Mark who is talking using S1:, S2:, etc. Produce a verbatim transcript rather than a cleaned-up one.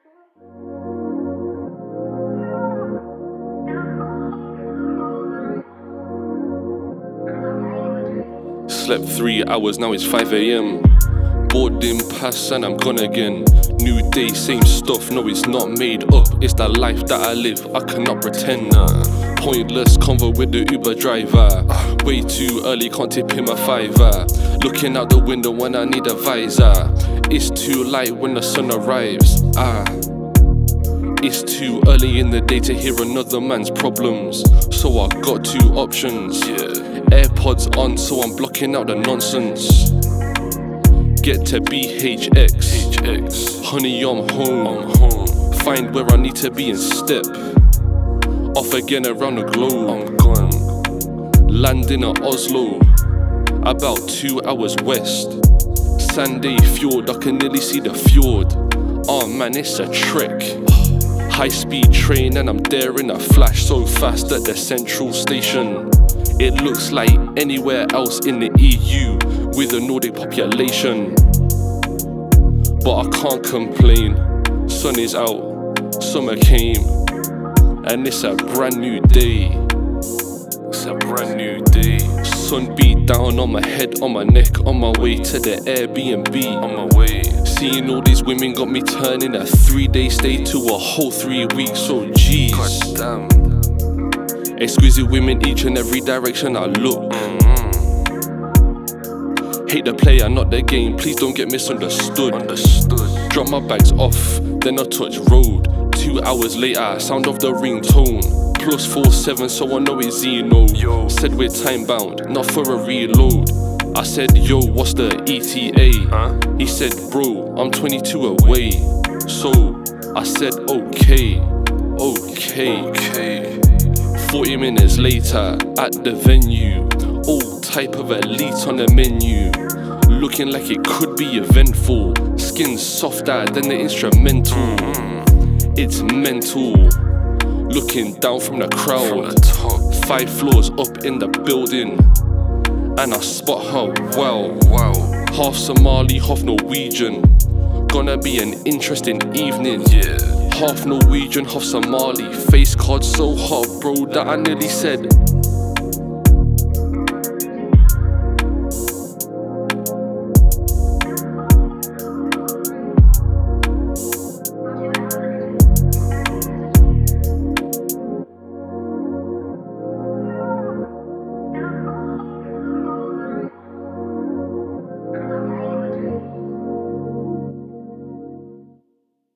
S1: Slept three hours, now it's five a m Boarding pass and I'm gone again. New day, same stuff, no it's not made up. It's the life that I live, I cannot pretend. Nah. Pointless convo with the Uber driver. Way too early, can't tip him a fiver. Looking out the window when I need a visor. It's too light when the sun arrives. Ah, it's too early in the day to hear another man's problems. So I got two options. Yeah. AirPods on, so I'm blocking out the nonsense. Get to B H X, H X. Honey, I'm home. I'm home. Find where I need to be and step. Off again around the globe. I'm gone. Landing at Oslo, about two hours west. Sandy Fjord, I can nearly see the fjord. Oh man, it's a trick. High speed train and I'm there in a flash, so fast at the central station. It looks like anywhere else in the E U with a Nordic population. But I can't complain. Sun is out, summer came, and it's a brand new day. It's a brand new day. Sun beat down on my head, on my neck, on my way to the Airbnb. On my way. Seeing all these women got me turning a three-day stay to a whole three weeks. So jeez. God damn. Exquisite women each and every direction I look. Mm-hmm. Hate the player, not the game. Please don't get misunderstood. Understood. Drop my bags off, then I touch road. Two hours later, sound of the ringtone. Plus four seven, so I know it's Zeno. Yo. Said we're time bound, not for a reload. I said, yo, what's the E T A? Huh? He said, bro, I'm twenty-two away. So I said, okay, okay, okay. Forty minutes later, at the venue, all type of elite on the menu. Looking like it could be eventful. Skin softer than the instrumental. Mm-hmm. It's mental. Looking down from the crowd, from the top. Five floors up in the building, and I spot her, wow, wow. Half Somali, half Norwegian. Gonna be an interesting evening, yeah. Half Norwegian, half Somali. Face card so hot, bro, that I nearly said